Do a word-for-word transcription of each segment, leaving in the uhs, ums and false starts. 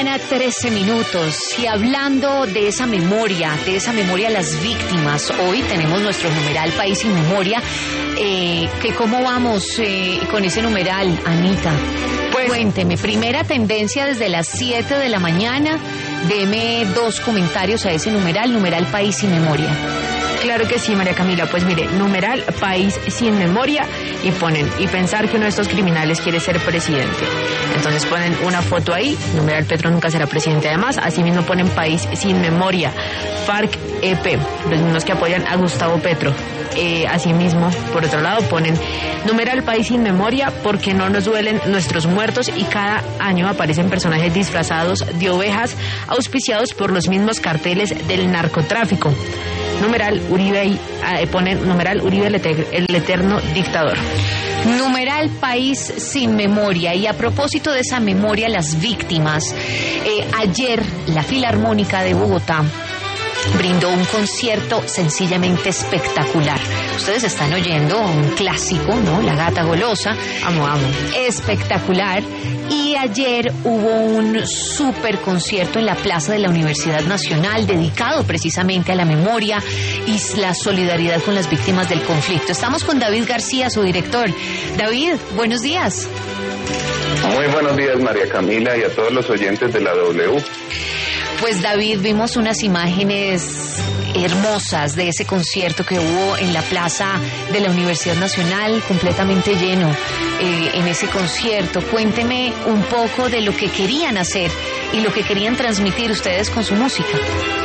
mañana, trece minutos. Y hablando de esa memoria, de esa memoria a las víctimas, hoy tenemos nuestro numeral País sin Memoria. Eh, que ¿Cómo vamos eh, con ese numeral, Anita? Pues, cuénteme, primera tendencia desde las siete de la mañana. Deme dos comentarios a ese numeral, numeral País sin Memoria. Claro que sí, María Camila. Pues mire, numeral País sin Memoria, y ponen, y pensar que uno de estos criminales quiere ser presidente. Entonces ponen una foto ahí, numeral Petro nunca será presidente. Además, así mismo ponen País sin Memoria, FARC-E P, los mismos que apoyan a Gustavo Petro. Eh, asimismo, por otro lado, ponen numeral País sin Memoria porque no nos duelen nuestros muertos, y cada año aparecen personajes disfrazados de ovejas auspiciados por los mismos carteles del narcotráfico. Numeral Uribe, eh, ponen numeral Uribe el, eter, el eterno dictador. Numeral País sin Memoria. Y a propósito de esa memoria, las víctimas, eh, ayer la Filarmónica de Bogotá brindó un concierto sencillamente espectacular. Ustedes están oyendo un clásico, ¿no? La Gata Golosa. Amo, amo. Espectacular. Y ayer hubo un súper concierto en la Plaza de la Universidad Nacional dedicado precisamente a la memoria y la solidaridad con las víctimas del conflicto. Estamos con David García, su director. David, buenos días. Muy buenos días, María Camila, y a todos los oyentes de la W. Pues David, vimos unas imágenes hermosas de ese concierto que hubo en la Plaza de la Universidad Nacional, completamente lleno eh, en ese concierto. Cuénteme un poco de lo que querían hacer y lo que querían transmitir ustedes con su música.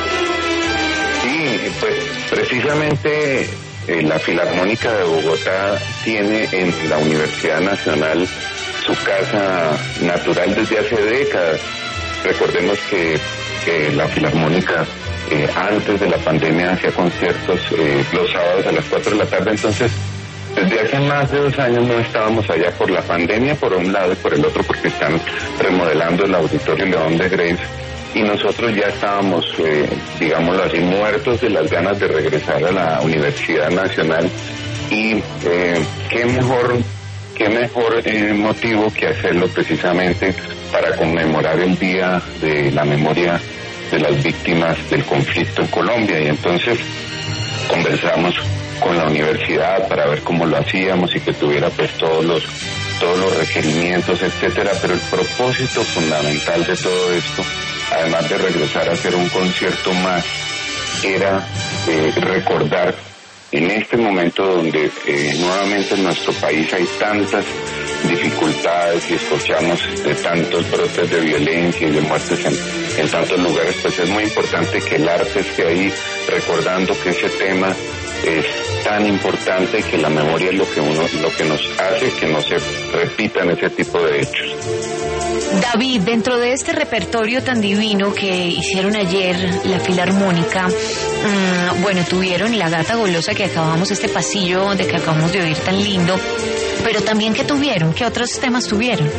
Sí, pues precisamente eh, la Filarmónica de Bogotá tiene en la Universidad Nacional su casa natural desde hace décadas. Recordemos que que la Filarmónica eh, antes de la pandemia hacía conciertos eh, los sábados a las cuatro de la tarde, entonces desde hace más de dos años no estábamos allá por la pandemia, por un lado, y por el otro porque están remodelando el Auditorio León de Graves, y nosotros ya estábamos, eh, digámoslo así, muertos de las ganas de regresar a la Universidad Nacional, y eh, qué mejor, qué mejor eh, motivo que hacerlo precisamente para conmemorar el Día de la Memoria de las Víctimas del Conflicto en Colombia. Y entonces conversamos con la universidad para ver cómo lo hacíamos y que tuviera pues todos los todos los requerimientos, etcétera. Pero el propósito fundamental de todo esto, además de regresar a hacer un concierto más, era eh, recordar en este momento donde eh, nuevamente en nuestro país hay tantas dificultades y escuchamos de tantos brotes de violencia y de muertes en, en tantos lugares, pues es muy importante que el arte esté ahí recordando que ese tema es tan importante y que la memoria es lo que uno, lo que nos hace que no se repitan ese tipo de hechos. David, dentro de este repertorio tan divino que hicieron ayer la Filarmónica, mmm, bueno, tuvieron La Gata Golosa, que acabamos, este pasillo de que acabamos de oír tan lindo, pero también, ¿qué tuvieron? ¿Qué otros temas tuvieron?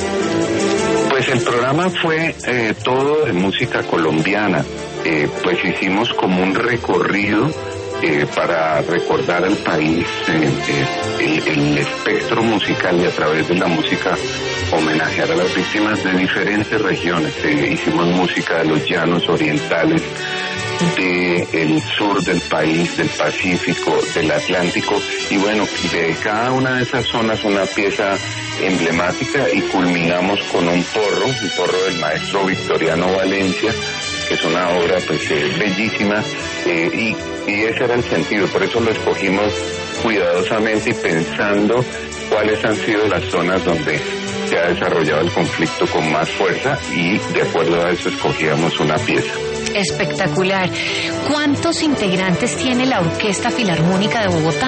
Pues el programa fue eh, todo de música colombiana, eh, pues hicimos como un recorrido Eh, para recordar al país, eh, eh, el, el espectro musical, y a través de la música homenajear a las víctimas de diferentes regiones. Eh, hicimos música de los llanos orientales, del sur del país, del Pacífico, del Atlántico, y bueno, de cada una de esas zonas una pieza emblemática, y culminamos con un porro, un porro del maestro Victoriano Valencia, que es una obra pues eh, bellísima, eh, y, y ese era el sentido, por eso lo escogimos cuidadosamente y pensando cuáles han sido las zonas donde se ha desarrollado el conflicto con más fuerza, y de acuerdo a eso escogíamos una pieza. Espectacular. ¿Cuántos integrantes tiene la Orquesta Filarmónica de Bogotá?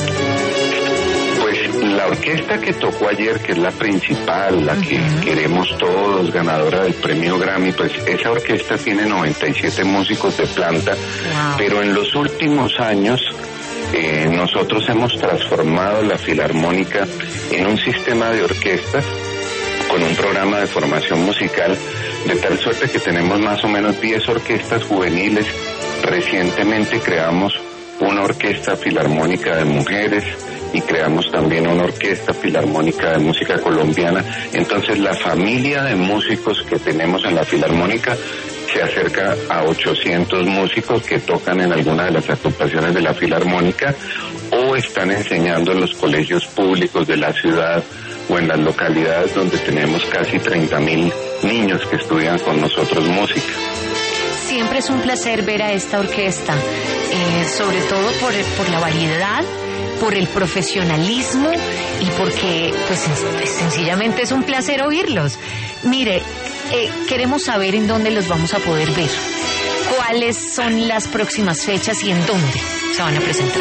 Pues la orquesta que tocó ayer, que es la principal, la uh-huh. que queremos todos, ganadora del premio Grammy, pues esa orquesta tiene noventa y siete músicos de planta, wow. Pero en los últimos años eh, nosotros hemos transformado la Filarmónica en un sistema de orquestas con un programa de formación musical, de tal suerte que tenemos más o menos diez orquestas juveniles. Recientemente creamos una orquesta filarmónica de mujeres y creamos también una orquesta filarmónica de música colombiana. Entonces la familia de músicos que tenemos en la filarmónica se acerca a ochocientos músicos que tocan en alguna de las agrupaciones de la filarmónica o están enseñando en los colegios públicos de la ciudad o en las localidades donde tenemos casi treinta mil niños que estudian con nosotros música. Siempre es un placer ver a esta orquesta, eh, sobre todo por, por la variedad, por el profesionalismo y porque pues sencillamente es un placer oírlos. Mire, eh, queremos saber en dónde los vamos a poder ver, cuáles son las próximas fechas y en dónde se van a presentar.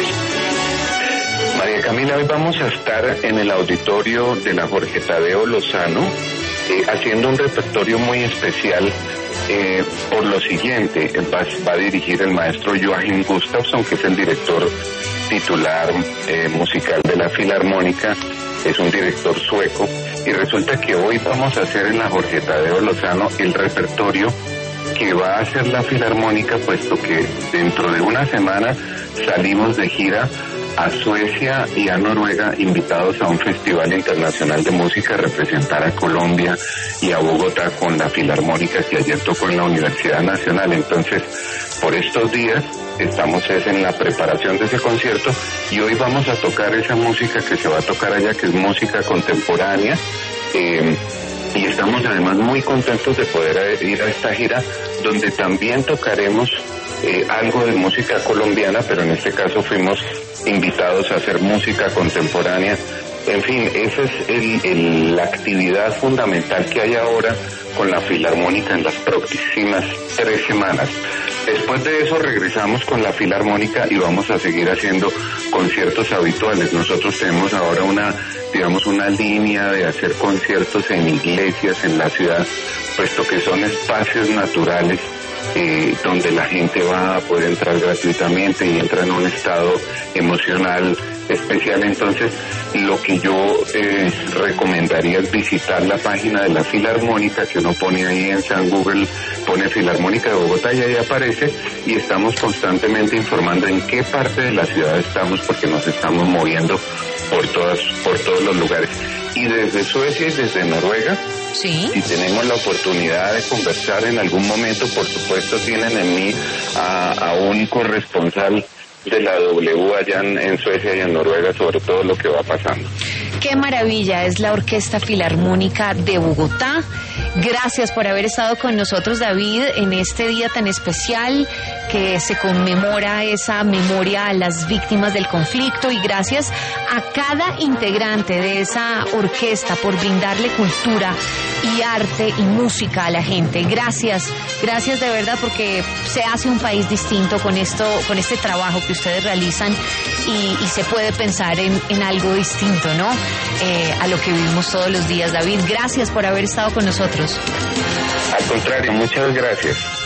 María Camila, hoy vamos a estar en el auditorio de la Jorge Tadeo Lozano eh, haciendo un repertorio muy especial. Eh, por lo siguiente, va, va a dirigir el maestro Joachim Gustafsson, que es el director titular eh, musical de la Filarmónica, es un director sueco, y resulta que hoy vamos a hacer en la Jorge Tadeo Lozano el repertorio que va a hacer la Filarmónica, puesto que dentro de una semana salimos de gira a Suecia y a Noruega, invitados a un festival internacional de música, a representar a Colombia y a Bogotá con la Filarmónica que ayer tocó en la Universidad Nacional. Entonces, por estos días estamos es en la preparación de ese concierto y hoy vamos a tocar esa música que se va a tocar allá, que es música contemporánea. Eh, y estamos además muy contentos de poder ir a esta gira, donde también tocaremos eh, algo de música colombiana, pero en este caso fuimos invitados a hacer música contemporánea. En fin, esa es el, el, la actividad fundamental que hay ahora con la Filarmónica en las próximas tres semanas. Después de eso regresamos con la Filarmónica y vamos a seguir haciendo conciertos habituales. Nosotros tenemos ahora una, digamos, una línea de hacer conciertos en iglesias en la ciudad, puesto que son espacios naturales Eh, donde la gente va a poder entrar gratuitamente y entra en un estado emocional especial. Entonces, lo que yo eh, recomendaría es visitar la página de la Filarmónica, que uno pone ahí en San Google, pone Filarmónica de Bogotá y ahí aparece, y estamos constantemente informando en qué parte de la ciudad estamos, porque nos estamos moviendo por todas, por todos los lugares. Y desde Suecia y desde Noruega, sí, si tenemos la oportunidad de conversar en algún momento, por supuesto tienen en mí a, a un corresponsal de la W allá en, en Suecia y en Noruega sobre todo lo que va pasando. Qué maravilla, es la Orquesta Filarmónica de Bogotá. Gracias por haber estado con nosotros, David, en este día tan especial que se conmemora esa memoria a las víctimas del conflicto, y gracias a cada integrante de esa orquesta por brindarle cultura y arte y música a la gente. Gracias, gracias de verdad, porque se hace un país distinto con esto, con este trabajo que ustedes realizan, y, y se puede pensar en, en algo distinto, ¿no? Eh, a lo que vivimos todos los días. David, gracias por haber estado con nosotros. Al contrario, muchas gracias.